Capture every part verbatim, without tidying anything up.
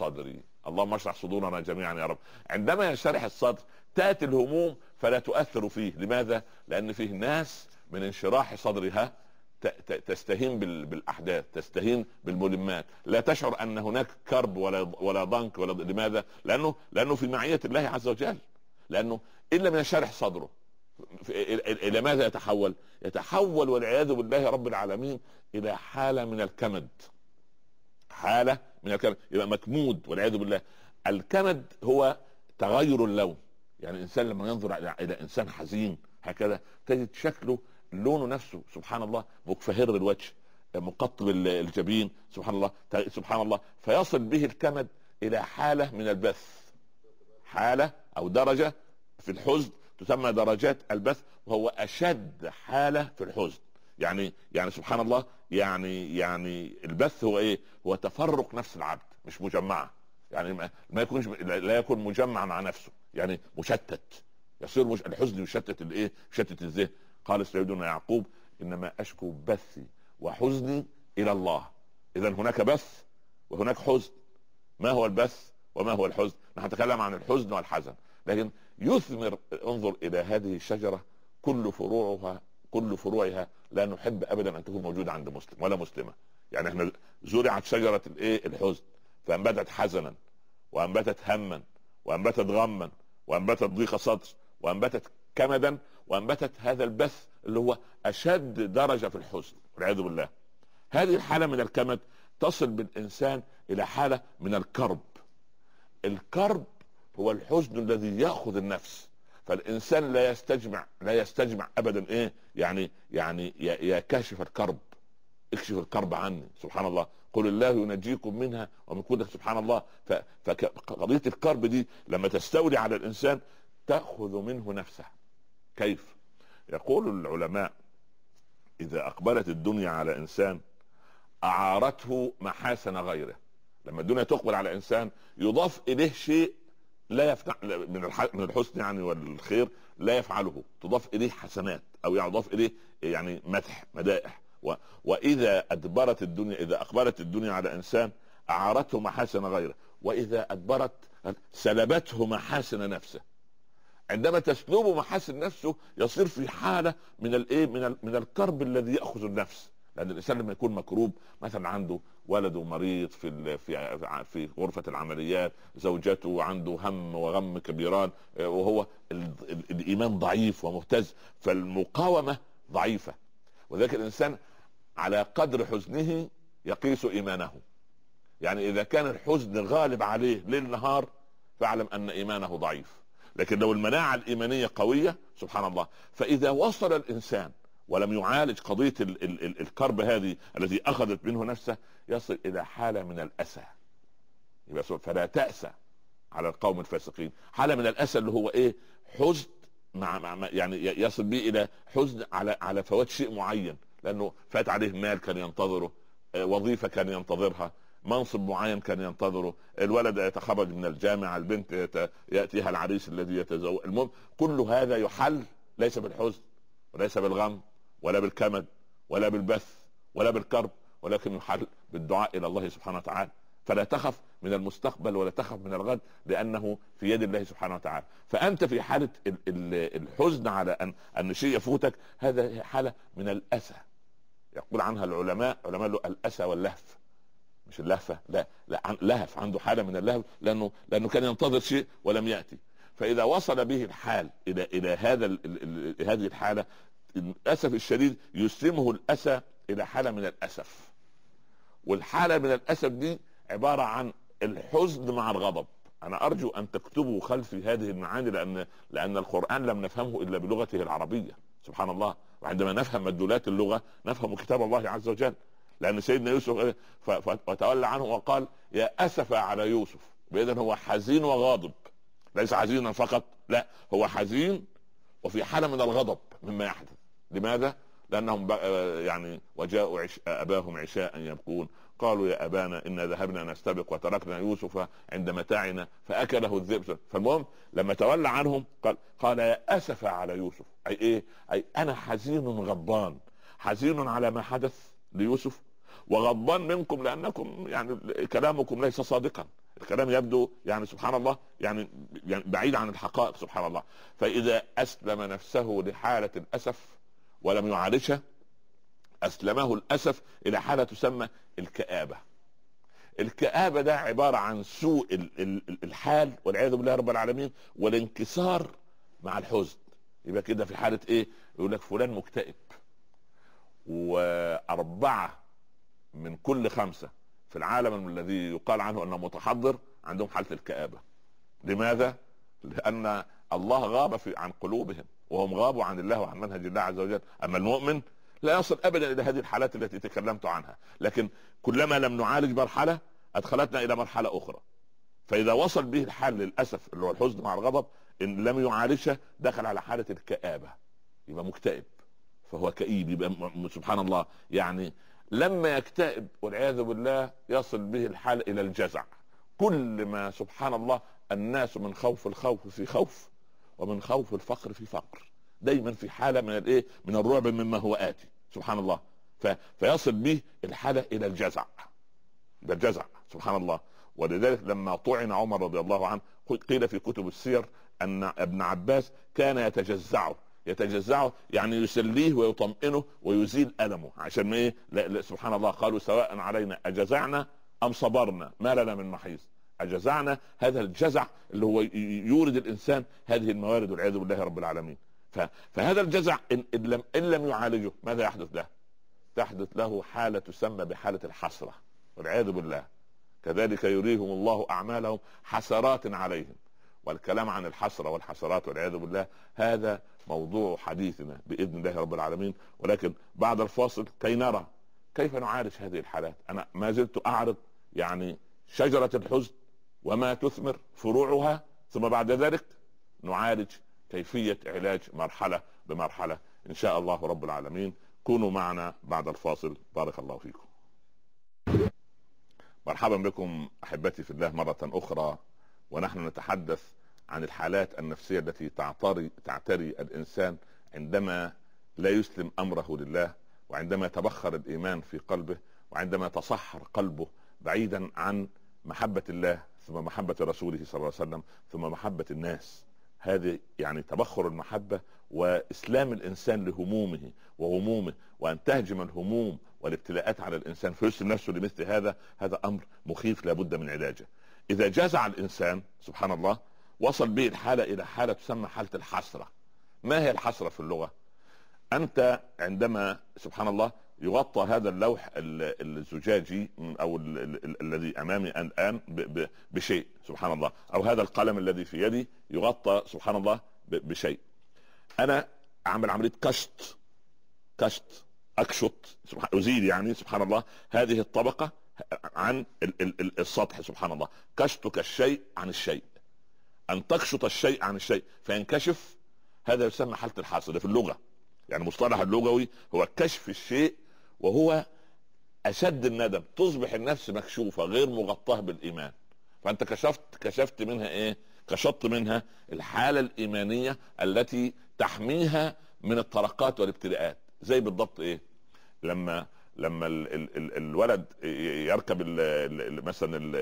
صدري. اللهم اشرح صدورنا جميعا يا رب. عندما ينشرح الصدر تأتي الهموم فلا تؤثر فيه. لماذا؟ لأن فيه ناس من انشراح صدرها تستهين بالاحداث، تستهين بالملمات، لا تشعر ان هناك كرب ولا ولا ضنك ولا. لماذا؟ لانه لانه في معيه الله عز وجل. لانه ان لم ينشرح صدره الى ماذا يتحول؟ يتحول والعياذ بالله رب العالمين الى حاله من الكمد. حاله من الكمد، يبقى مكمود والعياذ بالله. الكمد هو تغير اللون. يعني الانسان لما ينظر الى انسان حزين هكذا تجد شكله لونه نفسه سبحان الله مكفهر الوجه، مقطب الجبين، سبحان الله سبحان الله. فيصل به الكمد الى حاله من البث، حاله او درجه في الحزن تسمى درجات البث، وهو اشد حاله في الحزن. يعني يعني سبحان الله، يعني يعني البث هو ايه؟ هو تفرق نفس العبد، مش مجمعه. يعني ما, ما يكونش لا يكون مجمع مع نفسه، يعني مشتت. يصير مش الحزن يشتت الايه؟ يشتت الذهن. قال سيدنا يعقوب انما اشكو بثي وحزني الى الله. اذا هناك بث وهناك حزن. ما هو البث وما هو الحزن؟ نحن نتكلم عن الحزن والحزن، لكن يثمر. انظر الى هذه الشجره، كل فروعها كل فروعها لا نحب ابدا ان تكون موجوده عند مسلم ولا مسلمه. يعني احنا زرعت شجره الايه؟ الحزن، فانبتت حزنا وانبتت هما وانبتت غما وانبتت ضيق صدر وانبتت كمدا وانبتت هذا البث اللي هو اشد درجه في الحزن والعياذ بالله. هذه الحاله من الكمد تصل بالانسان الى حاله من الكرب. الكرب هو الحزن الذي ياخذ النفس، فالانسان لا يستجمع لا يستجمع ابدا ايه يعني يعني يا كاشف الكرب اكشف الكرب عني. سبحان الله، قل الله ينجيكم منها ومن كل. سبحان الله. فقضيه الكرب دي لما تستولي على الانسان تاخذ منه نفسه. كيف؟ يقول العلماء اذا اقبلت الدنيا على انسان اعارته محاسن غيره. لما الدنيا تقبل على انسان يضاف اليه شيء لا يفتح من من الحسن يعني والخير لا يفعله، تضاف اليه حسنات او يضاف اليه يعني مدح مدائح. و... واذا ادبرت الدنيا اذا اقبلت الدنيا على انسان اعارته محاسن غيره، واذا ادبرت سلبته محاسن نفسه. عندما تسلب محاسن نفسه يصير في حاله من الايه من من الكرب الذي ياخذ النفس. لان الانسان لما يكون مكروب، مثلا عنده ولده مريض في في في غرفه العمليات، زوجته عنده هم وغم كبيران، وهو الايمان ضعيف ومهتز، فالمقاومه ضعيفه. وذلك الانسان على قدر حزنه يقيس ايمانه. يعني اذا كان الحزن غالب عليه ليل نهار فاعلم ان ايمانه ضعيف. لكن لو المناعه الايمانيه قويه سبحان الله، فاذا وصل الانسان ولم يعالج قضيه ال ال ال الكرب هذه التي اخذت منه نفسه يصل الى حاله من الاسى. يبقى فلا تأسى على القوم الفاسقين. حاله من الاسى اللي هو ايه؟ حزن مع, مع يعني يصل به الى حزن على على فوات شيء معين، لانه فات عليه مال كان ينتظره، وظيفه كان ينتظرها، منصب معين كان ينتظره، الولد يتخرج من الجامعه، البنت ياتيها العريس الذي يتزوج. المهم كل هذا يحل ليس بالحزن وليس بالغم ولا بالكمد ولا بالبث ولا بالكرب، ولكن يحل بالدعاء الى الله سبحانه وتعالى. فلا تخف من المستقبل ولا تخف من الغد، لانه في يد الله سبحانه وتعالى. فانت في حاله الحزن على ان ان شيء يفوتك، هذا حاله من الاسى. يقول عنها العلماء علماء له الاسى واللهف، مش اللهفه، لا لا لهف، عنده حاله من اللهف لانه لانه كان ينتظر شيء ولم ياتي. فاذا وصل به الحال الى الى هذا هذه الحاله، للاسف الشديد يسلمه الاسى الى حاله من الاسف. والحاله من الاسف دي عباره عن الحزن مع الغضب. انا ارجو ان تكتبوا خلفي هذه المعاني، لان لان القران لم نفهمه الا بلغته العربيه سبحان الله. وعندما نفهم مدلولات اللغه نفهم كتاب الله عز وجل. لان سيدنا يوسف فتولى عنه وقال يا اسف على يوسف. باذن هو حزين وغاضب، ليس حزينا فقط، لا هو حزين وفي حاله من الغضب مما يحدث. لماذا؟ لانهم يعني وجاءوا عش... اباهم عشاء يبكون قالوا يا ابانا انا ذهبنا نستبق وتركنا يوسف عند متاعنا فاكله الذئب. فالمهم لما تولى عنهم قال قال يا اسف على يوسف، اي ايه؟ اي انا حزين غضبان، حزين على ما حدث ليوسف وغضبان منكم لانكم يعني كلامكم ليس صادقا. الكلام يبدو يعني سبحان الله يعني, يعني بعيد عن الحقائق سبحان الله. فإذا أسلم نفسه لحالة الأسف ولم يعالجها أسلمه الأسف إلى حالة تسمى الكآبة. الكآبة ده عبارة عن سوء الحال والعياذ بالله رب العالمين والانكسار مع الحزن. يبقى كده في حالة ايه؟ يقول لك فلان مكتئب، وأربعة من كل خمسة في العالم الذي يقال عنه أنه متحضر عندهم حالة الكآبة. لماذا؟ لأن الله غاب في عن قلوبهم وهم غابوا عن الله وعن منهج الله عز وجل. أما المؤمن لا يصل أبدا إلى هذه الحالات التي تكلمت عنها، لكن كلما لم نعالج مرحلة أدخلتنا إلى مرحلة أخرى. فإذا وصل به الحال للأسف اللي هو الحزن مع الغضب إن لم يعالجها دخل على حالة الكآبة، يبقى مكتئب، فهو كئيب، يبقى سبحان الله يعني لما يكتئب والعياذ بالله يصل به الحال إلى الجزع. كل ما سبحان الله الناس من خوف الخوف في خوف، ومن خوف الفقر في فقر، دايما في حالة من الايه؟ من الرعب مما هو آتي سبحان الله. ف... فيصل به الحالة إلى الجزع، بالجزع سبحان الله. ولذلك لما طعن عمر رضي الله عنه قيل في كتب السير أن ابن عباس كان يتجزعه يتجزعه يعني يسليه ويطمئنه ويزيل ألمه. عشان ايه؟ لا لا سبحان الله قالوا سواء علينا أجزعنا أم صبرنا ما لنا من محيص. أجزعنا هذا الجزع اللي هو يورد الإنسان هذه الموارد والعياذ بالله رب العالمين. فهذا الجزع إن, إن, لم إن لم يعالجه ماذا يحدث له؟ تحدث له حالة تسمى بحالة الحسرة والعياذ بالله. كذلك يريهم الله أعمالهم حسرات عليهم. والكلام عن الحسرة والحسرات والعياذ بالله هذا موضوع حديثنا بإذن الله رب العالمين. ولكن بعد الفاصل كي نرى كيف نعالج هذه الحالات. أنا ما زلت أعرض يعني شجرة الحزن وما تثمر فروعها، ثم بعد ذلك نعالج كيفية علاج مرحلة بمرحلة إن شاء الله رب العالمين. كونوا معنا بعد الفاصل، بارك الله فيكم. مرحبا بكم أحبتي في الله مرة أخرى، ونحن نتحدث عن الحالات النفسية التي تعتري, تعتري الإنسان عندما لا يسلم أمره لله، وعندما يتبخر الإيمان في قلبه، وعندما يتصحر قلبه بعيدا عن محبة الله ثم محبة رسوله صلى الله عليه وسلم ثم محبة الناس. هذه يعني تبخر المحبة وإسلام الإنسان لهمومه وغمومه، وأن تهجم الهموم والابتلاءات على الإنسان فيسلم نفسه لمثل هذا. هذا أمر مخيف لابد من علاجه. إذا جزع الإنسان سبحان الله وصل به الحالة إلى حالة تسمى حالة الحسرة. ما هي الحسرة في اللغة؟ أنت عندما سبحان الله يغطى هذا اللوح الزجاجي أو الذي أمامي الآن بشيء سبحان الله، أو هذا القلم الذي في يدي يغطى سبحان الله بشيء، أنا أعمل عملية كشط كشط أكشط سبحان أزيل يعني سبحان الله هذه الطبقة عن السطح سبحان الله. كشطك الشيء عن الشيء، أن تكشط الشيء عن الشيء فينكشف، هذا يسمى حالة الحسرة في اللغة. يعني مصطلح اللغوي هو كشف الشيء وهو أشد الندم، تصبح النفس مكشوفة غير مغطاة بالإيمان. فأنت كشفت كشفت منها إيه؟ كشفت منها الحالة الإيمانية التي تحميها من الطرقات والابتلاءات. زي بالضبط إيه؟ لما لما ال ال ال الولد يركب ال ال مثلا ال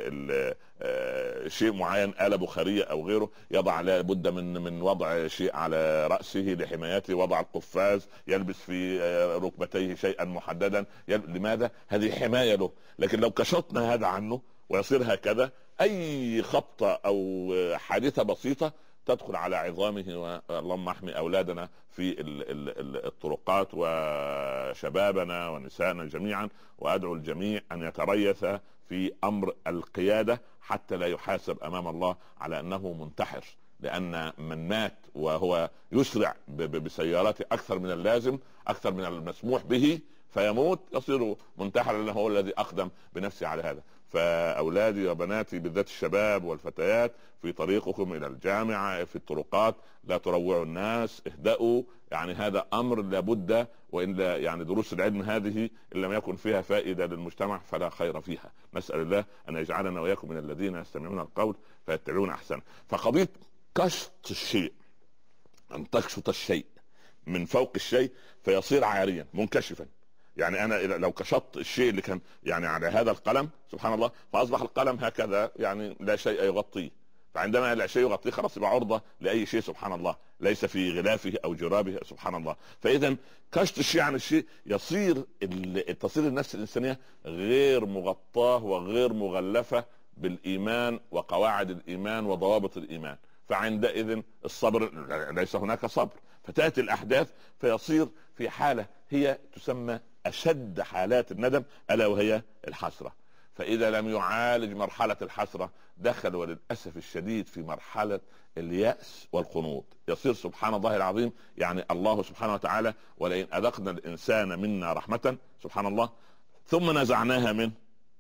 ال شيء معين، آلة بخارية او غيره، يضع لابد من من وضع شيء على رأسه لحمايته، وضع القفاز، يلبس في ركبتيه شيئا محددا. لماذا؟ هذه حماية له. لكن لو كشطنا هذا عنه ويصير هكذا، اي خبطة او حادثة بسيطة تدخل على عظامه. اللهم احمي اولادنا في الطرقات وشبابنا ونسائنا جميعا، وادعو الجميع ان يتريث في امر القيادة حتى لا يحاسب امام الله على انه منتحر. لان من مات وهو يسرع بسيارته اكثر من اللازم، اكثر من المسموح به، فيموت يصير منتحرا، لانه هو الذي اقدم بنفسه على هذا. فأولادي وبناتي بالذات الشباب والفتيات في طريقكم إلى الجامعة في الطرقات لا تروعوا الناس، اهدأوا. يعني هذا أمر لابد، وإلا يعني دروس العلم هذه إن لم يكن فيها فائدة للمجتمع فلا خير فيها. نسأل الله أن يجعلنا وإياكم من الذين يستمعون القول فيتبعون أحسن. فقضية كشط الشيء، أن تكشط الشيء من فوق الشيء فيصير عاريا منكشفا، يعني انا لو كشطت الشيء اللي كان يعني على هذا القلم سبحان الله، فاصبح القلم هكذا يعني لا شيء يغطيه، فعندما لا شيء يغطيه خلاص يبقى عرضه لاي شيء سبحان الله، ليس في غلافه او جرابه سبحان الله. فاذا كشط الشيء عن الشيء يصير تصير النفس الانسانيه غير مغطاه وغير مغلفه بالايمان وقواعد الايمان وضوابط الايمان، فعندئذ الصبر ليس هناك صبر، فتاتي الاحداث فيصير في حاله هي تسمى اشد حالات الندم، الا وهي الحسره. فاذا لم يعالج مرحله الحسره دخل وللاسف الشديد في مرحله الياس والقنوط، يصير سبحان الله العظيم يعني الله سبحانه وتعالى ولئن اذقنا الانسان منا رحمه سبحان الله ثم نزعناها منه،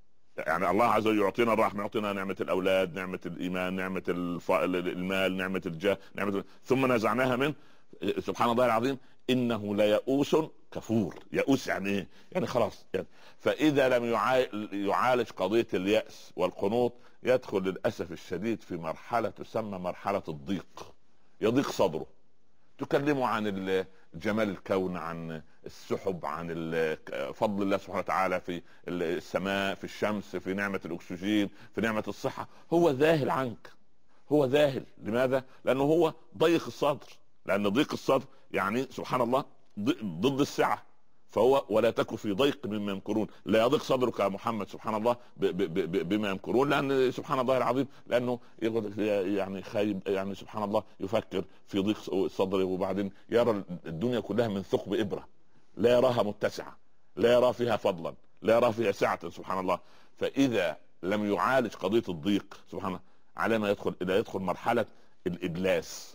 يعني الله عز وجل يعطينا الرحمه، يعطينا نعمه الاولاد، نعمه الايمان، نعمه الف... المال، نعمه الجاه، نعمه، ثم نزعناها منه سبحان الله العظيم انه ليئوس كفور. يئوس يعني ايه؟ يعني خلاص يعني. فاذا لم يعالج قضيه الياس والقنوط يدخل للاسف الشديد في مرحله تسمى مرحله الضيق، يضيق صدره، تكلموا عن جمال الكون، عن السحب، عن فضل الله سبحانه وتعالى في السماء، في الشمس، في نعمه الاكسجين، في نعمه الصحه، هو ذاهل عنك، هو ذاهل. لماذا؟ لانه هو ضيق الصدر، لان ضيق الصدر يعني سبحان الله ضد السعه، فهو ولا تكن في ضيق مما يمكرون، لا يضيق صدرك يا محمد سبحان الله ب ب ب بما يمكرون، لان سبحان الله العظيم لانه يعني خايب يعني سبحان الله يفكر في ضيق صدره، وبعدين يرى الدنيا كلها من ثقب ابره، لا يراها متسعه، لا يرى فيها فضلا، لا يرى فيها سعه سبحان الله. فاذا لم يعالج قضيه الضيق سبحان الله على ما يدخل الى يدخل مرحله الابلاس،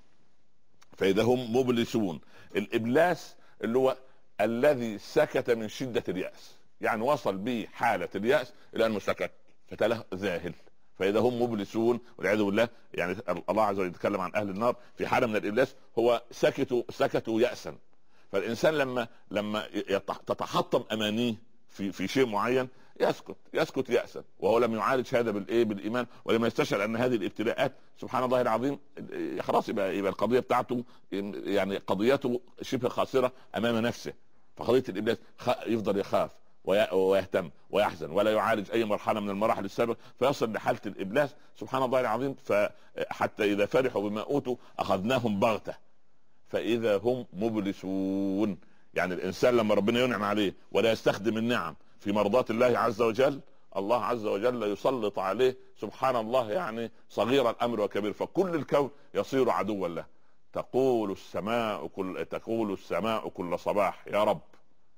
فاذا هم مبلسون. الابلاس اللي هو الذي سكت من شدة اليأس، يعني وصل به حالة اليأس الى انه سكت فتله ذاهل، فاذا هم مبلسون والعياذ بالله. يعني الله عز وجل يتكلم عن اهل النار في حالة من الابلاس، هو سكتوا سكتوا يأسا. فالانسان لما لما تتحطم امانيه في في شيء معين يسكت يسكت يأسا، وهو لم يعالج هذا بالايه بالايمان، ولما يستشعر ان هذه الابتلاءات سبحان الله العظيم خلاص يبقى يبقى القضيه بتاعته يعني قضيته شبه خاسره امام نفسه. فقضيه الابلاس يفضل يخاف ويهتم ويحزن ولا يعالج اي مرحله من المراحل السابقه، فيصل لحاله الابلاس سبحان الله العظيم. فحتى اذا فرحوا بما اوتوا اخذناهم بغته فاذا هم مبلسون. يعني الانسان لما ربنا ينعم عليه ولا يستخدم النعم في مرضات الله عز وجل، الله عز وجل يسلط عليه سبحان الله يعني صغير الامر وكبير، فكل الكون يصير عدوا له. تقول السماء كل تقول السماء كل صباح يا رب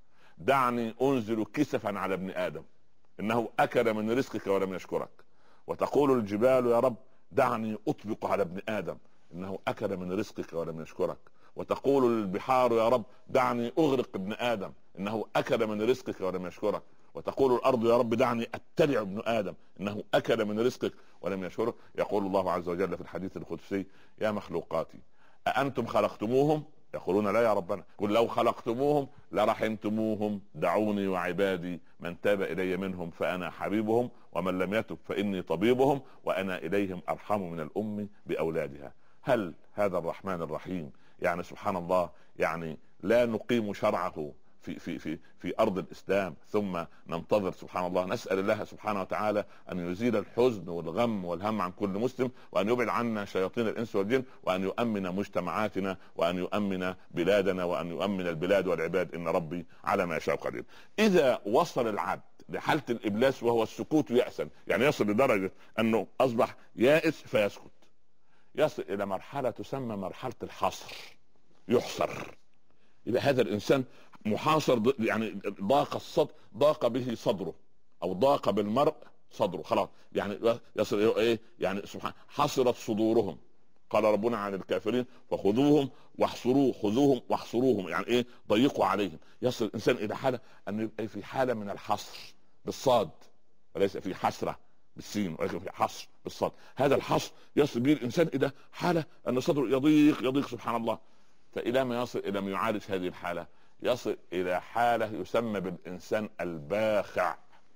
دعني انزل كسفا على ابن ادم انه اكل من رزقك ولم يشكرك. وتقول الجبال يا رب دعني اطبق على ابن ادم انه اكل من رزقك ولم يشكرك. وتقول البحار يا رب دعني اغرق ابن ادم انه اكل من رزقك ولم يشكرك. وتقول الارض يا رب دعني اتبع ابن ادم انه اكل من رزقك ولم يشكرك. يقول الله عز وجل في الحديث القدسي يا مخلوقاتي أأنتم خلقتموهم؟ يقولون لا يا ربنا. قل لو خلقتموهم لرحمتموهم دعوني وعبادي من تاب إلي منهم فأنا حبيبهم ومن لم يتب فإني طبيبهم وأنا إليهم أرحم من الأم بأولادها. هل هذا الرحمن الرحيم يعني سبحان الله يعني لا نقيم شرعه في في في في ارض الاسلام ثم ننتظر سبحان الله؟ نسال الله سبحانه وتعالى ان يزيل الحزن والغم والهم عن كل مسلم، وان يبعد عنا شياطين الانس والجن، وان يؤمن مجتمعاتنا، وان يؤمن بلادنا، وان يؤمن البلاد والعباد، ان ربي على ما يشاء قدير. اذا وصل العبد لحاله الابلاس وهو السكوت يأسا، يعني يصل لدرجه انه اصبح يائس فيسكت، يصل الى مرحله تسمى مرحله الحصر، يحصر. يبقى هذا الانسان محاصر، يعني ضاق الصدر، ضاق به صدره او ضاق بالمرء صدره خلاص، يعني يصل ايه يعني سبحان حصرت صدورهم. قال ربنا عن الكافرين فخذوهم واحصروه، خذوهم واحصروهم يعني ايه ضيقوا عليهم. يصل الانسان الى حاله انه يبقى في حاله من الحصر بالصاد وليس في حسره بالسين، ولكن في حصر بالصاد. هذا الحصر يصل به الانسان الى حاله ان صدره يضيق يضيق سبحان الله. فإلى ما يصل إلى ما يعالج هذه الحالة؟ يصل إلى حالة يسمى بالإنسان الباخع.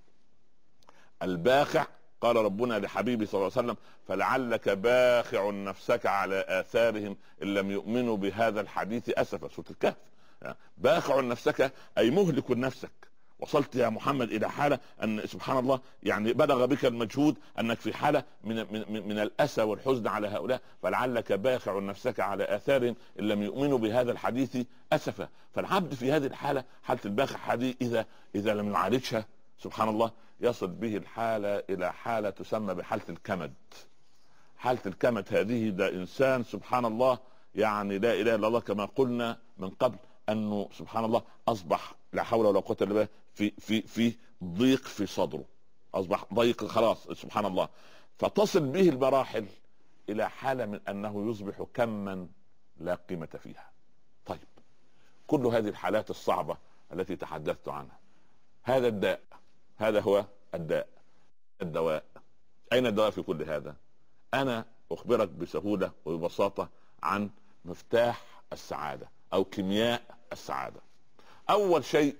الباخع قال ربنا لحبيبه صلى الله عليه وسلم فلعلك باخع نفسك على آثارهم إن لم يؤمنوا بهذا الحديث أسفا. سورة الكهف. باخع نفسك أي مهلك نفسك وصلت يا محمد الى حاله ان سبحان الله يعني بلغ بك المجهود انك في حاله من من من الاسى والحزن على هؤلاء، فلعلك باخع نفسك على اثارهم ان لم يؤمنوا بهذا الحديث اسفا. فالعبد في هذه الحاله، حاله الباخع هذه، اذا اذا لم يعالجها سبحان الله يصل به الحاله الى حاله تسمى بحاله الكمد. حاله الكمد هذه ده انسان سبحان الله يعني لا اله الا الله كما قلنا من قبل، انه سبحان الله اصبح لا حول ولا قوه الا بالله في في في ضيق في صدره، اصبح ضيق خلاص سبحان الله. فتصل به المراحل الى حاله من انه يصبح كما لا قيمه فيها. طيب كل هذه الحالات الصعبه التي تحدثت عنها، هذا الداء، هذا هو الداء. الدواء، اين الدواء في كل هذا؟ انا اخبرك بسهوله وببساطه عن مفتاح السعاده او كيمياء السعاده. اول شيء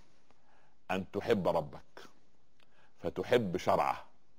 ان تحب ربك، فتحب شرعه،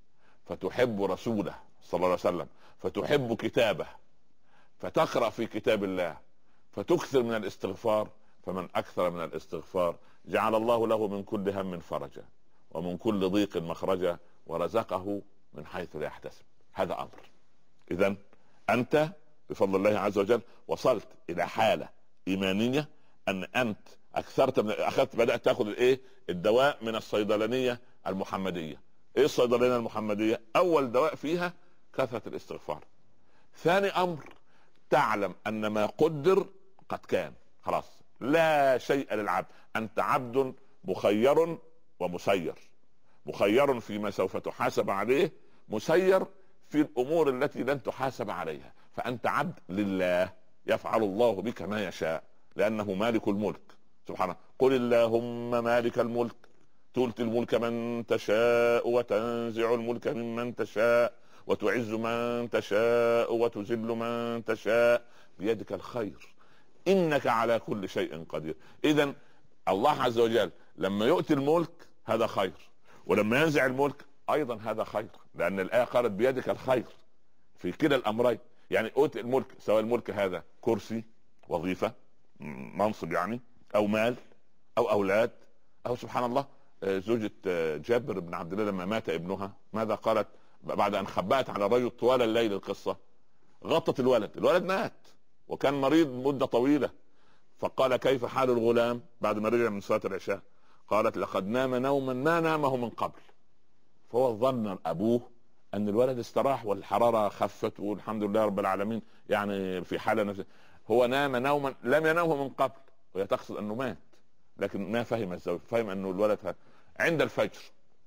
فتحب رسوله صلى الله عليه وسلم، فتحب كتابه، فتقرأ في كتاب الله، فتكثر من الاستغفار. فمن اكثر من الاستغفار جعل الله له من كل هم فرجا ومن كل ضيق مخرجا ورزقه من حيث لا يحتسب. هذا امر. اذا انت بفضل الله عز وجل وصلت الى حاله ايمانيه ان انت اكثرت من اخذت بدات تاخذ الايه الدواء من الصيدلانيه المحمديه. ايه الصيدلانيه المحمديه؟ اول دواء فيها كثره الاستغفار. ثاني امر تعلم ان ما قدر قد كان، خلاص لا شيء للعبد. انت عبد مخير ومسير، مخير فيما سوف تحاسب عليه، مسير في الامور التي لن تحاسب عليها. فانت عبد لله يفعل الله بك ما يشاء لانه مالك الملك سبحانه. قل اللهم مالك الملك تؤتي الملك من تشاء وتنزع الملك ممن تشاء وتعز من تشاء وتذل من تشاء بيدك الخير انك على كل شيء قدير. اذا الله عز وجل لما يؤتي الملك هذا خير، ولما ينزع الملك ايضا هذا خير، لان الايه قالت بيدك الخير في كلا الامرين. يعني اوتي الملك، سواء الملك هذا كرسي، وظيفه، منصب يعني، او مال، او اولاد، او سبحان الله زوجة جابر بن عبد الله لما مات ابنها ماذا قالت بعد ان خبأت على الرجل طوال الليل؟ القصه غطت الولد، الولد مات وكان مريض مده طويله، فقال كيف حال الغلام بعد ما رجع من صلاه العشاء؟ قالت لقد نام نوما ما نامه من قبل. فهو ظن ابوه ان الولد استراح والحراره خفت والحمد لله رب العالمين يعني في حاله نفسه. هو نام نوما لم ينامه من قبل، وهي تقصد انه مات، لكن ما فهم الزوج، فهم انه الولد هذا. عند الفجر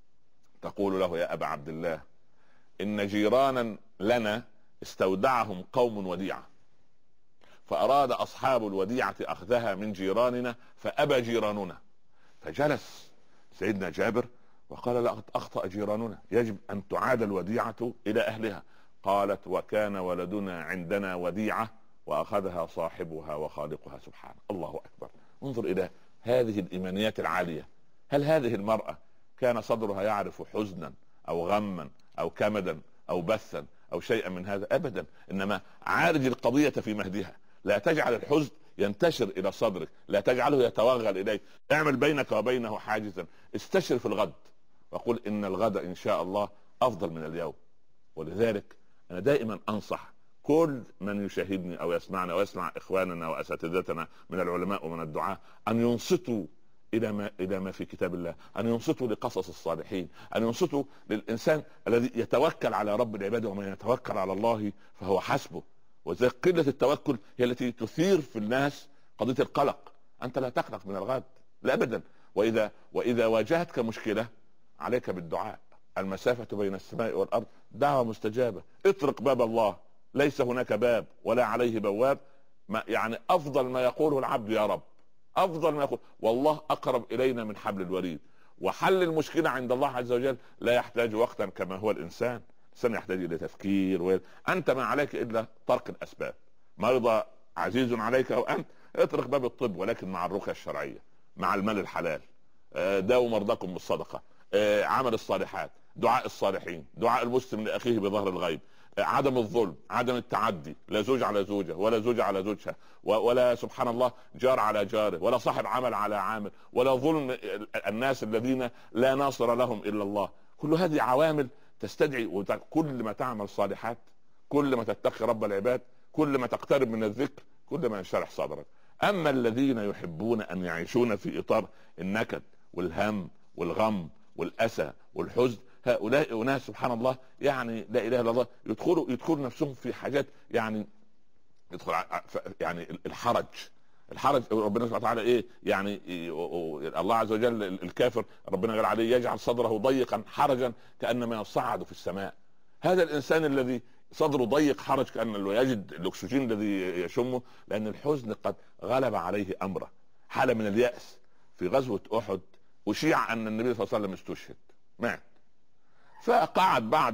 تقول له يا ابا عبد الله ان جيرانا لنا استودعهم قوم وديعه، فاراد اصحاب الوديعه اخذها من جيراننا فابى جيراننا. فجلس سيدنا جابر وقال لقد اخطأ جيراننا، يجب ان تعاد الوديعه الى اهلها. قالت وكان ولدنا عندنا وديعه واخذها صاحبها وخالقها. سبحان الله اكبر. انظر الى هذه الايمانيات العاليه. هل هذه المرأة كان صدرها يعرف حزنا او غما او كمدا او بثا او شيئا من هذا؟ ابدا. انما عالج القضية في مهدها. لا تجعل الحزن ينتشر الى صدرك، لا تجعله يتوغل اليك، اعمل بينك وبينه حاجزا، استشر في الغد وقل ان الغد ان شاء الله افضل من اليوم. ولذلك انا دائما انصح كل من يشاهدني او يسمعنا ويسمع اخواننا واساتذتنا من العلماء ومن الدعاة ان ينصتوا الى ما الى ما في كتاب الله، ان ينصتوا لقصص الصالحين، ان ينصتوا للانسان الذي يتوكل على رب العباد، ومن يتوكل على الله فهو حسبه. وذلك قلة التوكل هي التي تثير في الناس قضية القلق. انت لا تقلق من الغد، لا ابدا. واذا واذا واجهتك مشكلة عليك بالدعاء. المسافة بين السماء والارض دعوة مستجابة. اطرق باب الله، ليس هناك باب ولا عليه بواب. ما يعني افضل ما يقوله العبد يا رب، افضل ما يقول والله اقرب الينا من حبل الوريد. وحل المشكلة عند الله عز وجل لا يحتاج وقتا كما هو الانسان. الانسان يحتاج الى تفكير، وانت ما عليك الا طرق الاسباب. مرضى عزيز عليك او انت اطرق باب الطب، ولكن مع الرقية الشرعية، مع المال الحلال. داووا مرضاكم بالصدقة، عمل الصالحات، دعاء الصالحين، دعاء المسلم لاخيه بظهر الغيب، عدم الظلم، عدم التعدي، لا زوج على زوجه ولا زوجة على زوجها، ولا سبحان الله جار على جاره، ولا صاحب عمل على عامل، ولا ظلم الناس الذين لا ناصر لهم الا الله. كل هذه عوامل تستدعي، كل ما تعمل صالحات، كل ما تتقي رب العباد، كل ما تقترب من الذكر، كل ما ينشرح صدرك. اما الذين يحبون ان يعيشون في اطار النكد والهم والغم والاسى والحزن، هؤلاء اناس سبحان الله يعني لا اله الا الله، يدخلوا يدخلوا نفسهم في حاجات، يعني يدخل يعني الحرج. الحرج ربنا سبحانه وتعالى ايه يعني الله عز وجل الكافر ربنا قال عليه يجعل صدره ضيقا حرجا كانما يصعد في السماء. هذا الانسان الذي صدره ضيق حرج كأنه يجد الاكسجين الذي يشمه، لان الحزن قد غلب عليه امره، حاله من اليأس. في غزوة احد اشيع ان النبي صلى الله عليه وسلم استشهد، مات. فقعد بعد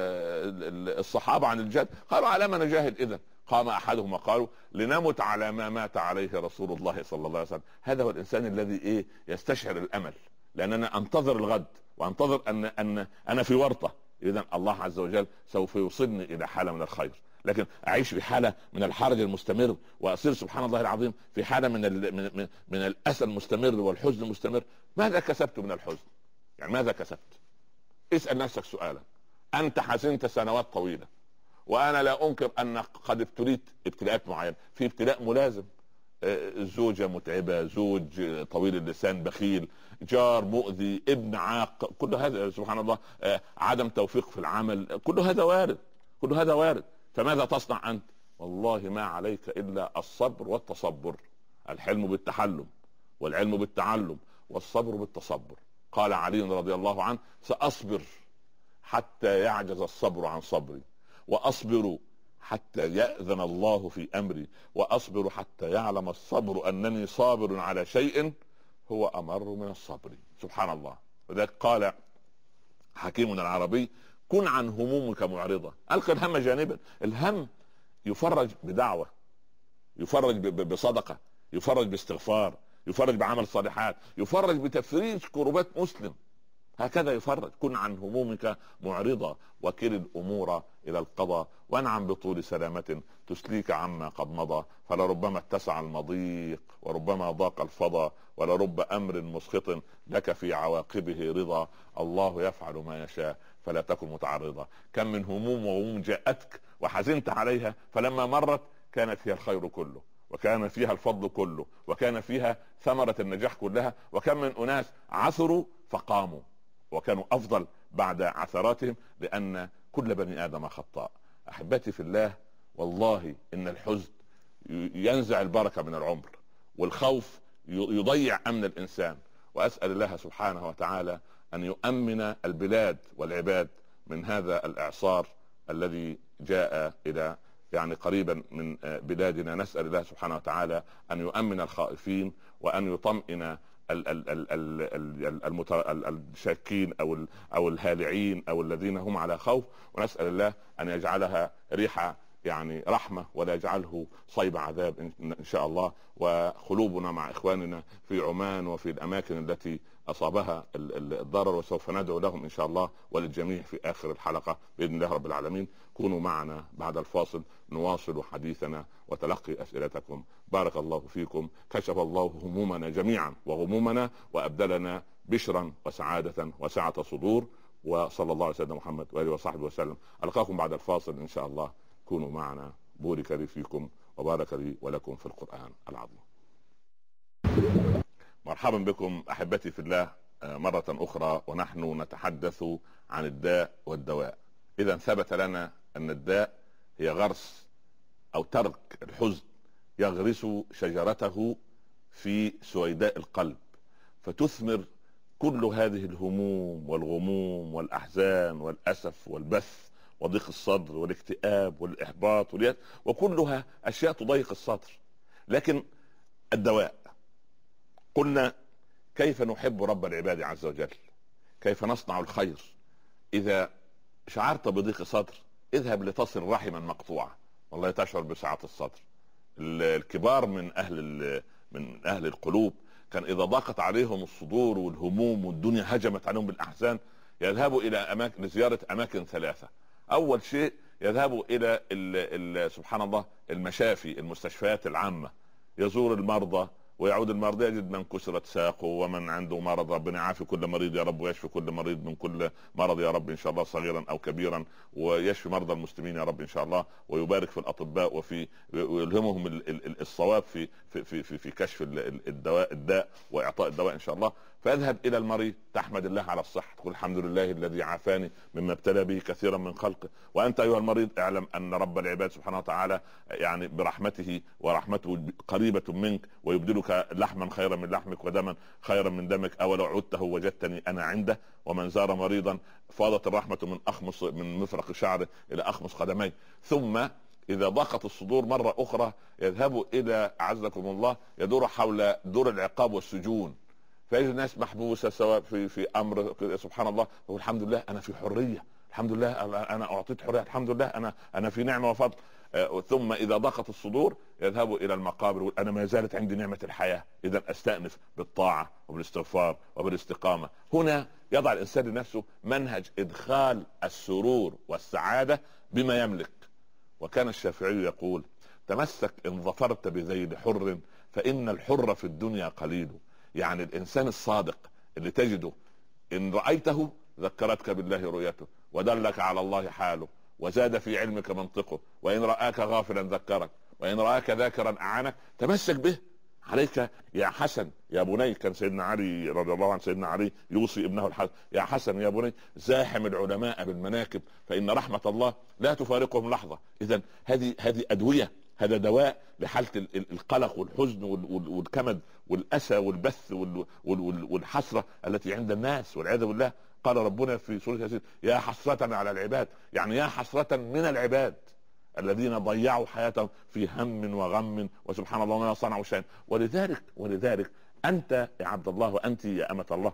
الصحابة عن الجهاد، قالوا على ما نجاهد اذا؟ قام احدهم وقالوا لنمت على ما مات عليه رسول الله صلى الله عليه وسلم. هذا هو الانسان الذي ايه يستشعر الامل، لان انا انتظر الغد وانتظر ان ان انا في ورطة، اذا الله عز وجل سوف يوصلني الى حالة من الخير. لكن اعيش في حالة من الحرج المستمر، واصير سبحان الله العظيم في حالة من ال من, من, من الاسى المستمر والحزن المستمر. ماذا كسبت من الحزن؟ يعني ماذا كسبت؟ اسأل نفسك سؤالا. انت حزنت سنوات طويلة، وانا لا انكر ان قد ابتليت ابتلاءات معينة. في ابتلاء ملازم، زوجة متعبة، زوج طويل اللسان بخيل، جار مؤذي، ابن عاق، كل هذا سبحان الله، عدم توفيق في العمل، كل هذا وارد، كل هذا وارد. فماذا تصنع انت؟ والله ما عليك الا الصبر والتصبر. الحلم بالتحلم، والعلم بالتعلم، والصبر بالتصبر. قال علي رضي الله عنه سأصبر حتى يعجز الصبر عن صبري، وأصبر حتى يأذن الله في أمري، وأصبر حتى يعلم الصبر أنني صابر على شيء هو أمر من الصبر. سبحان الله. وذلك قال حكيمنا العربي كن عن همومك معرضة، ألقى الهم جانبا. الهم يفرج بدعوة، يفرج بصدقة، يفرج باستغفار، يفرج بعمل صالحات، يفرج بتفريج كربات مسلم. هكذا يفرج. كن عن همومك معرضة وكل الأمور إلى القضاء، وانعم بطول سلامة تسليك عما قد مضى. فلربما اتسع المضيق وربما ضاق الفضا، ولرب أمر مسخط لك في عواقبه رضا. الله يفعل ما يشاء فلا تكن متعرضا. كم من هموم وغموم جاءتك وحزنت عليها، فلما مرت كانت هي الخير كله، وكان فيها الفضل كله، وكان فيها ثمرة النجاح كلها. وكم من أناس عثروا فقاموا وكانوا أفضل بعد عثراتهم، لأن كل بني آدم خطاء. أحبتي في الله، والله إن الحزن ينزع البركة من العمر، والخوف يضيع أمن الإنسان. وأسأل الله سبحانه وتعالى أن يؤمن البلاد والعباد من هذا الإعصار الذي جاء إلى يعني قريبا من بلادنا. نسأل الله سبحانه وتعالى أن يؤمن الخائفين، وأن يطمئن الشاكين او او الهالعين او الذين هم على خوف. ونسأل الله ان يجعلها ريح يعني رحمة، ولا يجعله صيب عذاب ان شاء الله. وقلوبنا مع اخواننا في عمان وفي الاماكن التي اصابها الضرر، وسوف ندعو لهم ان شاء الله وللجميع في اخر الحلقة باذن الله رب العالمين. كونوا معنا بعد الفاصل نواصل حديثنا وتلقي اسئلتكم. بارك الله فيكم. كشف الله همومنا جميعا وغمومنا، وابدلنا بشرا وسعادة وسعة صدور. وصلى الله على سيدنا محمد واله وصحبه وسلم. القاكم بعد الفاصل ان شاء الله. كونوا معنا. بورك لي فيكم وبارك لي ولكم في القرآن العظيم. مرحبا بكم احبتي في الله مرة اخرى، ونحن نتحدث عن الداء والدواء. اذا ثبت لنا ان الداء هي غرس او ترك الحزن يغرس شجرته في سويداء القلب، فتثمر كل هذه الهموم والغموم والاحزان والاسف والبث وضيق الصدر والاكتئاب والاحباط واليأس، وكلها اشياء تضيق الصدر. لكن الدواء، قلنا كيف نحب رب العباد عز وجل، كيف نصنع الخير. اذا شعرت بضيق صدر اذهب لتصل رحما مقطوعة، والله تشعر بسعة الصدر. الكبار من اهل من اهل القلوب كان اذا ضاقت عليهم الصدور والهموم والدنيا هجمت عليهم بالاحزان، يذهب الى اماكن لزياره اماكن ثلاثه. اول شيء يذهب الى ال ال سبحان الله المشافي، المستشفيات العامه، يزور المرضى ويعود المرضى يجد من كسرت ساقه ومن عنده مرض. ربنا يعافي كل مريض يا رب، ويشفي كل مريض من كل مرض يا رب ان شاء الله، صغيرا او كبيرا، ويشفي مرضى المسلمين يا رب ان شاء الله، ويبارك في الاطباء وفي ويلهمهم الصواب في في في في, في كشف الدواء الداء واعطاء الدواء ان شاء الله. فاذهب الى المريض تحمد الله على الصحه، تقول الحمد لله الذي عافاني مما ابتلى به كثيرا من خلقه. وانت ايها المريض اعلم ان رب العباد سبحانه وتعالى يعني برحمته ورحمته قريبه منك، ويبدلك لحما خيرا من لحمك ودما خيرا من دمك، اولو عدته وجدتني انا عنده. ومن زار مريضا فاضت الرحمه من اخمص من مفرق شعره الى اخمص قدميه. ثم اذا ضاقت الصدور مره اخرى يذهب الى اعزكم الله يدور حول دور العقاب والسجون، فيجد الناس محبوسه سواء في في امر سبحان الله، والحمد لله انا في حريه، الحمد لله انا اعطيت حريه، الحمد لله انا انا في نعمه وفضل. ثم اذا ضاقت الصدور يذهب الى المقابر، انا ما زالت عندي نعمه الحياه، اذا استانف بالطاعه وبالاستغفار وبالاستقامه. هنا يضع الانسان لنفسه منهج ادخال السرور والسعاده بما يملك. وكان الشافعي يقول تمسك ان ظفرت بذيل حر فان الحر في الدنيا قليل. يعني الانسان الصادق اللي تجده ان رايته ذكرتك بالله رؤيته، ودلك على الله حاله، وزاد في علمك منطقه، وان راك غافلا ذكرك، وان راك ذاكرا اعانك. تمسك به. عليك يا حسن يا بني، كان سيدنا علي رضي الله عنه سيدنا علي يوصي ابنه الحسن، يا حسن يا بني زاحم العلماء بالمناكب فان رحمه الله لا تفارقهم لحظه. اذا هذه هذه ادويه، هذا دواء لحالة القلق والحزن والكمد والأسى والبث والحسرة التي عند الناس والعياذ بالله. قال ربنا في سورة ياسين يا حسرة على العباد، يعني يا حسرة من العباد الذين ضيعوا حياتهم في هم وغم وسبحان الله ما صنعوا شيئا. ولذلك ولذلك أنت يا عبد الله وأنت يا أمة الله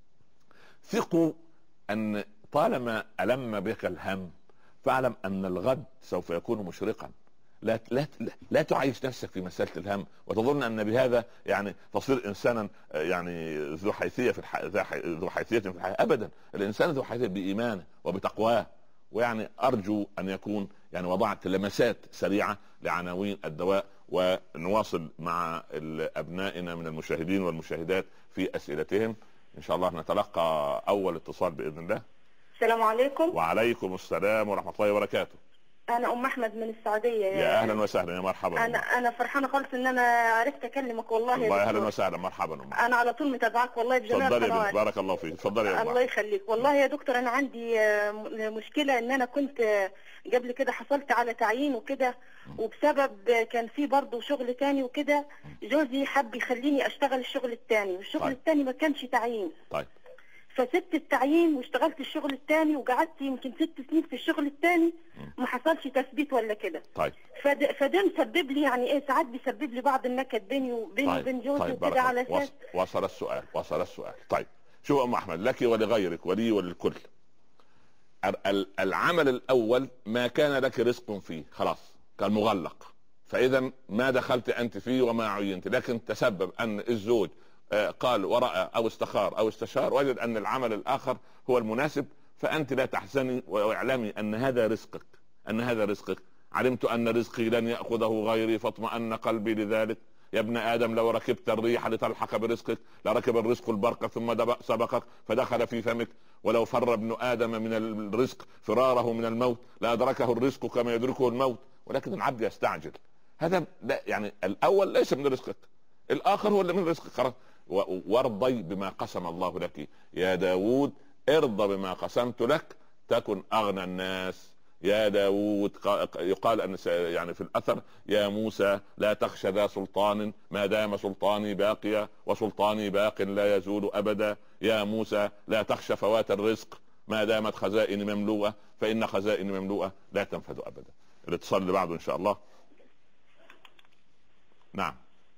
ثقوا أن طالما ألم بك الهم فاعلم أن الغد سوف يكون مشرقا. لا لا لا تعيش نفسك في مسألة الهم وتظن ان بهذا يعني تصير انسانا يعني ذو حيثية في الحياة، ذو حيثية في الحياة. ابدا، الانسان ذو حيثية بايمانه وبتقواه. ويعني ارجو ان يكون يعني وضعت لمسات سريعة لعناوين الدواء، ونواصل مع ابنائنا من المشاهدين والمشاهدات في اسئلتهم ان شاء الله. نتلقى اول اتصال باذن الله. السلام عليكم. وعليكم السلام ورحمة الله وبركاته. انا ام احمد من السعوديه. يا, يا اهلا وسهلا، يا مرحبا. انا انا فرحانه خالص ان انا عرفت اكلمك والله. الله اهلا وسهلا، مرحبا أم. انا على طول متابعك والله بجميع القنوات. بارك الله فيك، اتفضلي يا الله يخليك. والله يا دكتور انا عندي مشكله ان انا كنت قبل كده حصلت على تعيين وكده، وبسبب كان في برضه شغل تاني وكده جوزي حب يخليني اشتغل الشغل التاني، والشغل طيب. التاني ما كانش تعيين. طيب فسبت التعيين واشتغلت الشغل الثاني، وقعدت يمكن ست سنين في الشغل الثاني ما حصلش تثبيت ولا كده. طيب فده, فده مسبب لي يعني ايه ساعات بيسبب لي بعض النكد بيني وبيني طيب. وبين جوزي طيب. وكده على اساس. وصل السؤال وصل السؤال. طيب شوف ام احمد، لك ولغيرك ولي وللكل. العمل الاول ما كان لك رزق فيه خلاص كان مغلق، فاذا ما دخلت انت فيه وما عينت، لكن تسبب ان الزوج قال ورأى او استخار او استشار وجد ان العمل الاخر هو المناسب، فانت لا تحزني واعلمي ان هذا رزقك، ان هذا رزقك. علمت ان رزقي لن ياخذه غيري فاطمأن قلبي لذلك. يا ابن ادم لو ركبت الريح لتلحق برزقك لركب الرزق البرق ثم سبقك فدخل في فمك، ولو فر ابن ادم من الرزق فراره من الموت لادركه الرزق كما يدركه الموت، ولكن العبد يستعجل. هذا لا يعني الاول ليس من رزقك، الاخر هو اللي من رزقك. خلاص وارضي بما قسم الله لك يا داود، ارضى بما قسمت لك تكن اغنى الناس يا داود. يقال ان يعني في الاثر يا موسى لا تخشى ذا سلطان ما دام سلطاني باقيا وسلطاني باق لا يزول ابدا. يا موسى لا تخشى فوات الرزق ما دامت خزائن مملوءه فان خزائن مملوءه لا تنفذ ابدا. الاتصال اللي بعده ان شاء الله. نعم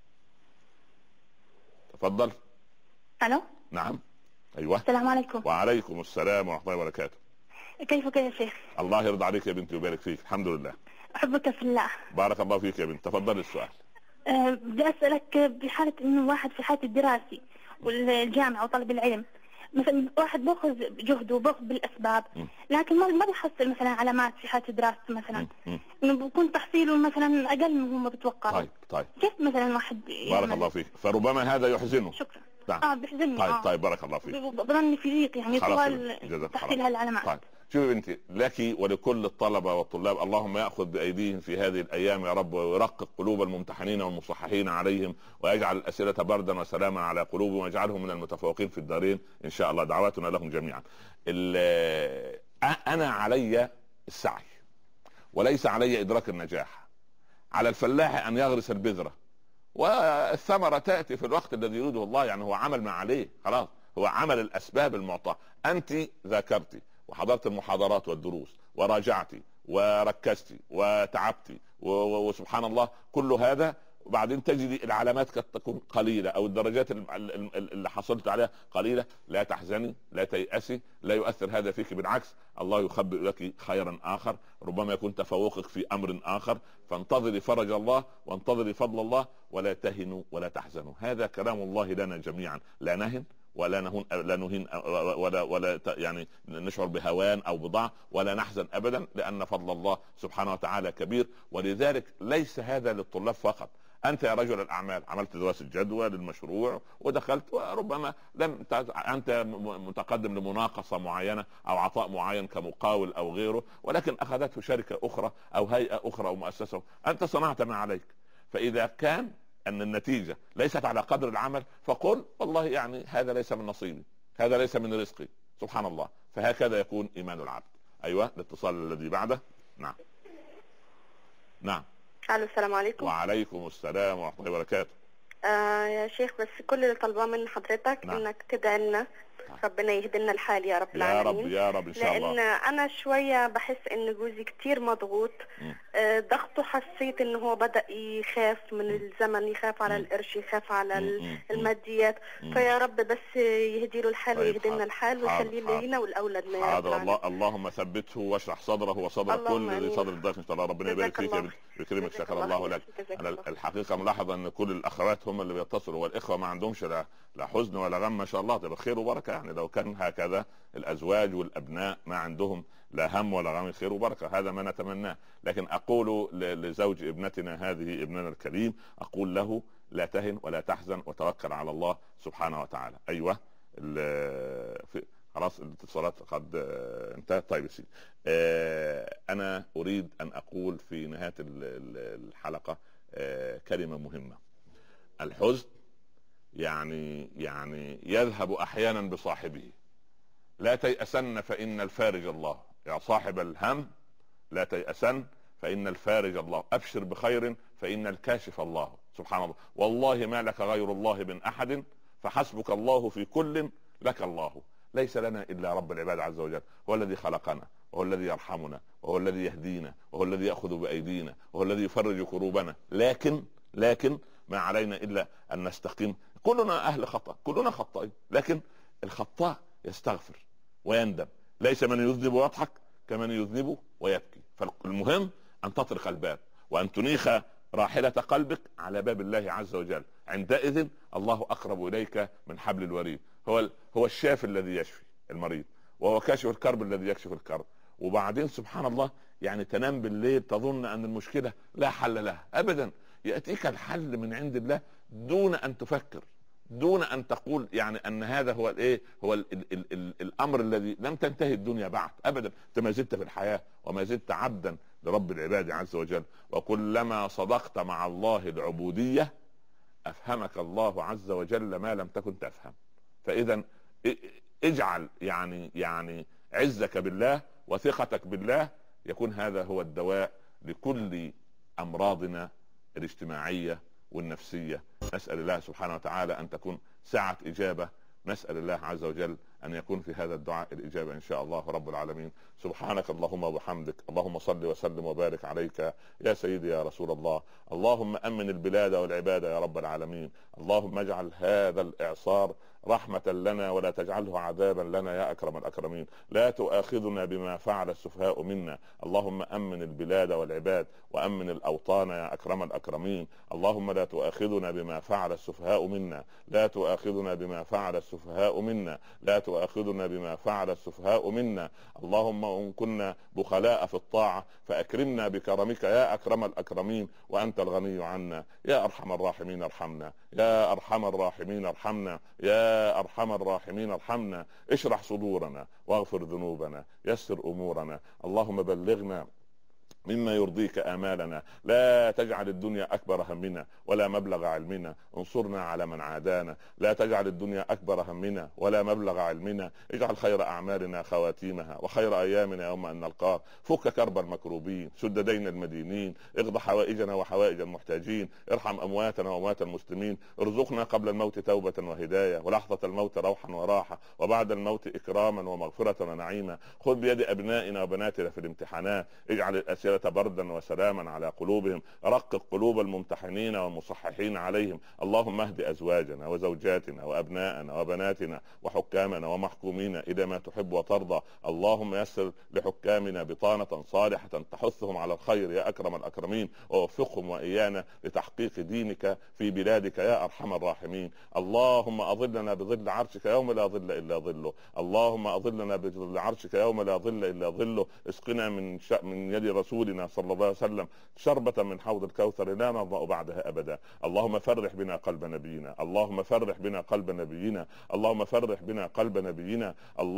تفضل. الو. نعم ايوه. السلام عليكم. وعليكم السلام ورحمه الله وبركاته. كيفك يا شيخ؟ الله يرضى عليك يا بنتي ويبارك فيك. الحمد لله. احبك في الله. بارك الله فيك يا بنت. تفضلي السؤال. أه بدي اسالك بحاله انه واحد في حياته الدراسي والجامعه وطلب العلم مثلا واحد باخذ جهده وباخذ بالاسباب، لكن ما ما بحصل مثلا علامات في حالة دراسته مثلا، انه بكون تحصيله مثلا اقل من ما بتوقع. طيب طيب كيف مثلا واحد بارك الله فيك. فربما هذا يحزنه. شكرا. نعم. اه بيحزنني. طيب آه. طيب بارك الله فيك. بظني في ضيق يعني طوال تحصيل هالعلامات. طيب شوفي بنتي، لك ولكل الطلبة والطلاب اللهم يأخذ بأيديهم في هذه الأيام يا رب، ويرقق قلوب الممتحنين والمصححين عليهم، ويجعل الأسئلة بردا وسلاما على قلوبهم، ويجعلهم من المتفوقين في الدارين إن شاء الله. دعواتنا لهم جميعا. أنا علي السعي وليس علي إدراك النجاح. على الفلاح أن يغرس البذرة، والثمرة تأتي في الوقت الذي يريده الله. يعني هو عمل ما عليه خلاص، هو عمل الأسباب المعطاة. أنت ذاكرتي وحضرت المحاضرات والدروس وراجعتي وركزتي وتعبتي وسبحان الله كل هذا، وبعدين تجدي العلامات قد تكون قليلة أو الدرجات اللي حصلت عليها قليلة. لا تحزني، لا تيأسي، لا يؤثر هذا فيك، بالعكس الله يخبئ لك خيرا آخر، ربما يكون تفوقك في أمر آخر. فانتظري فرج الله وانتظري فضل الله، ولا تهنوا ولا تحزنوا. هذا كلام الله لنا جميعا. لا نهن ولا نهون لا نهين ولا ولا يعني نشعر بهوان او بضعف، ولا نحزن ابدا، لان فضل الله سبحانه وتعالى كبير. ولذلك ليس هذا للطلاب فقط. انت يا رجل الاعمال عملت دراسه جدوى للمشروع ودخلت، وربما لم انت متقدم لمناقصه معينه او عطاء معين كمقاول او غيره، ولكن اخذته شركه اخرى او هيئه اخرى او مؤسسه، انت صنعت ما عليك. فاذا كان ان النتيجة ليست على قدر العمل، فقل والله يعني هذا ليس من نصيبي، هذا ليس من رزقي، سبحان الله. فهكذا يكون ايمان العبد. ايوه الاتصال الذي بعده. نعم نعم. الو السلام عليكم. وعليكم السلام ورحمة الله وبركاته. آه يا شيخ، بس كل اللي طلباه من حضرتك نعم. انك تدعي لنا ربنا يهدنا الحال يا رب العالمين. يا رب يا رب ان شاء الله. لان انا شويه بحس ان جوزي كتير مضغوط. آه ضغطه حسيت ان هو بدا يخاف من الزمن، يخاف على القرش، يخاف على الماديات. فيا رب بس يهدي له الحال طيب ويهدي لنا الحال ويخليه لينا ولاولادنا يا رب حاضر. العالمين. الله اللهم ثبته واشرح صدره وصدر كل ذي صدر الضيق ان شاء الله. ربنا يبارك فيك ويكرمك. شكر الله لك. انا الحقيقه ملاحظ ان كل الاخوات هم اللي بيتصلوا، والاخوه ما عندهمش لا لا حزن ولا غم ما شاء الله، تبقى خير وبركه. يعني لو كان هكذا الازواج والابناء ما عندهم لا هم ولا غم، خير وبركه، هذا ما نتمناه. لكن اقول لزوج ابنتنا هذه ابننا الكريم، اقول له لا تهن ولا تحزن وتوكل على الله سبحانه وتعالى. ايوه في خلاص الاتصالات قد انتهت. طيب سيدي، انا اريد ان اقول في نهايه الحلقه كلمه مهمه. الحزن يعني يعني يذهب احيانا بصاحبه. لا تيأسن فإن الفارج الله. يا صاحب الهم لا تيأسن فإن الفارج الله. أبشر بخير فإن الكاشف الله. سبحان الله. والله ما لك غير الله من أحد، فحسبك الله في كل لك الله. ليس لنا إلا رب العباد عز وجل، هو الذي خلقنا، وهو الذي يرحمنا، وهو الذي يهدينا، وهو الذي يأخذ بأيدينا، وهو الذي يفرج كروبنا. لكن لكن ما علينا إلا أن نستقيم. كلنا أهل خطأ، كلنا خطائين، لكن الخطاء يستغفر ويندم. ليس من يذنب ويضحك كمن يذنب ويبكي. فالمهم أن تطرق الباب وأن تنيخ راحلة قلبك على باب الله عز وجل. عندئذ الله أقرب إليك من حبل الوريد. هو هو الشافي الذي يشفي المريض، وهو كاشف الكرب الذي يكشف الكرب. وبعدين سبحان الله يعني تنام بالليل تظن أن المشكلة لا حل لها أبدا. يأتيك الحل من عند الله دون أن تفكر، دون ان تقول يعني ان هذا هو الايه هو ال ال ال ال الامر الذي لم تنتهي الدنيا بعد ابدا. انت ما زلت في الحياه وما زلت عبدا لرب العباد عز وجل. وكلما صدقت مع الله العبوديه افهمك الله عز وجل ما لم تكن تفهم. فاذا اجعل يعني يعني عزك بالله وثقتك بالله، يكون هذا هو الدواء لكل امراضنا الاجتماعيه والنفسية. نسأل الله سبحانه وتعالى أن تكون ساعة إجابة. نسأل الله عز وجل أن يكون في هذا الدعاء الإجابة إن شاء الله رب العالمين. سبحانك اللهم وبحمدك، اللهم صل وسلم وبارك عليك يا سيدي يا رسول الله. اللهم أمن البلاد والعباد يا رب العالمين. اللهم اجعل هذا الإعصار رحمة لنا ولا تجعله عذابا لنا يا أكرم الأكرمين. لا تؤاخذنا بما فعل السفهاء منا. اللهم أمن البلاد والعباد وأمن الأوطان يا أكرم الأكرمين. اللهم لا تؤاخذنا بما فعل السفهاء منا، لا تؤاخذنا بما فعل السفهاء منا، لا تؤاخذنا تؤاخذنا بما فعل السفهاء منا. اللهم إن كنا بخلاء في الطاعة فأكرمنا بكرمك يا أكرم الأكرمين، وأنت الغني عنا. يا أرحم الراحمين ارحمنا، يا أرحم الراحمين ارحمنا، يا أرحم الراحمين ارحمنا. اشرح صدورنا واغفر ذنوبنا، يسر أمورنا. اللهم بلغنا مما يرضيك آمالنا، لا تجعل الدنيا أكبر همنا ولا مبلغ علمنا، انصرنا على من عادانا. لا تجعل الدنيا أكبر همنا ولا مبلغ علمنا، اجعل خير أعمالنا خواتيمها وخير أيامنا يوم أن نلقاك. فك كرب المكروبين، سد دين المدينين، اقض حوائجنا وحوائج المحتاجين، ارحم أمواتنا وأموات المسلمين. ارزقنا قبل الموت توبة وهداية، ولحظة الموت روحا وراحة، وبعد الموت إكراما ومغفرة ونعيما. خذ بيد أبنائنا وبناتنا في الامتحانات، اجعل الأسئلة بردا وسلاما على قلوبهم، رقق قلوب الممتحنين والمصححين عليهم. اللهم اهد ازواجنا وزوجاتنا وابناءنا وبناتنا وحكامنا ومحكومين الى ما تحب وترضى. اللهم يسر لحكامنا بطانة صالحة تحثهم على الخير يا اكرم الاكرمين، ووفقهم وايانا لتحقيق دينك في بلادك يا ارحم الراحمين. اللهم اظلنا بظل عرشك يوم لا ظل الا ظله، اللهم اظلنا بظل عرشك يوم لا ظل الا ظله. اسقنا من ش... من يد رسول صلى الله عليه وسلم شربة من حوض الكوثر لا نظمأ بعدها أبدا. اللهم فرح بنا قلب نبينا، اللهم فرح بنا قلب نبينا، اللهم فرح بنا قلب نبينا.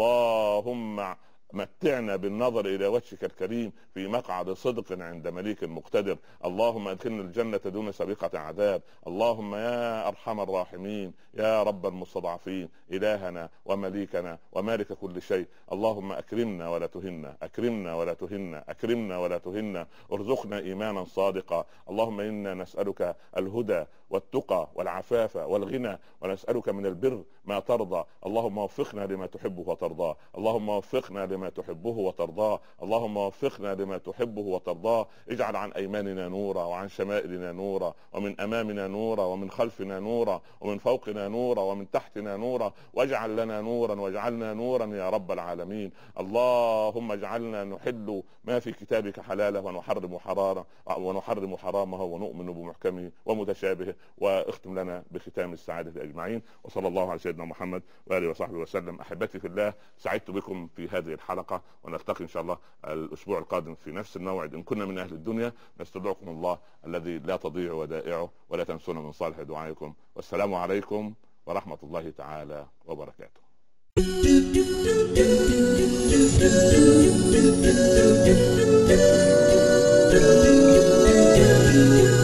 اللهم متعنا بالنظر إلى وجهك الكريم في مقعد صدق عند مليك مقتدر. اللهم ادخلنا الجنة دون سابقة عذاب. اللهم يا أرحم الراحمين يا رب المستضعفين، إلهنا ومليكنا ومالك كل شيء، اللهم أكرمنا ولا تهنا، أكرمنا ولا تهنا، أكرمنا ولا تهنا. ارزقنا إيمانا صادقا. اللهم إنا نسألك الهدى والتقى والعفاف والغنى، ونسألك من البر ما ترضى. اللهم وفقنا لما تحبه وترضاه، اللهم وفقنا لما تحبه وترضاه، اللهم وفقنا لما تحبه وترضاه. اجعل عن أيماننا نورا، وعن شمائلنا نورا، ومن أمامنا نورا، ومن خلفنا نورا، ومن فوقنا نورا، ومن تحتنا نورا. واجعل لنا نورا واجعلنا نورا يا رب العالمين. اللهم اجعلنا نحل ما في كتابك حلاله ونحرم حرامه ونحرم حرامه ونؤمن بمحكمه ومتشابهه. واختم لنا بختام السعادة أجمعين، وصلى الله على سيدنا محمد وآله وصحبه وسلم. أحبتي في الله، سعدت بكم في هذه الحلقة، ونلتقي إن شاء الله الأسبوع القادم في نفس الموعد. إن كنا من أهل الدنيا نستودعكم الله الذي لا تضيع ودائعه، ولا تنسونا من صالح دعائكم. والسلام عليكم ورحمة الله تعالى وبركاته. Thank you.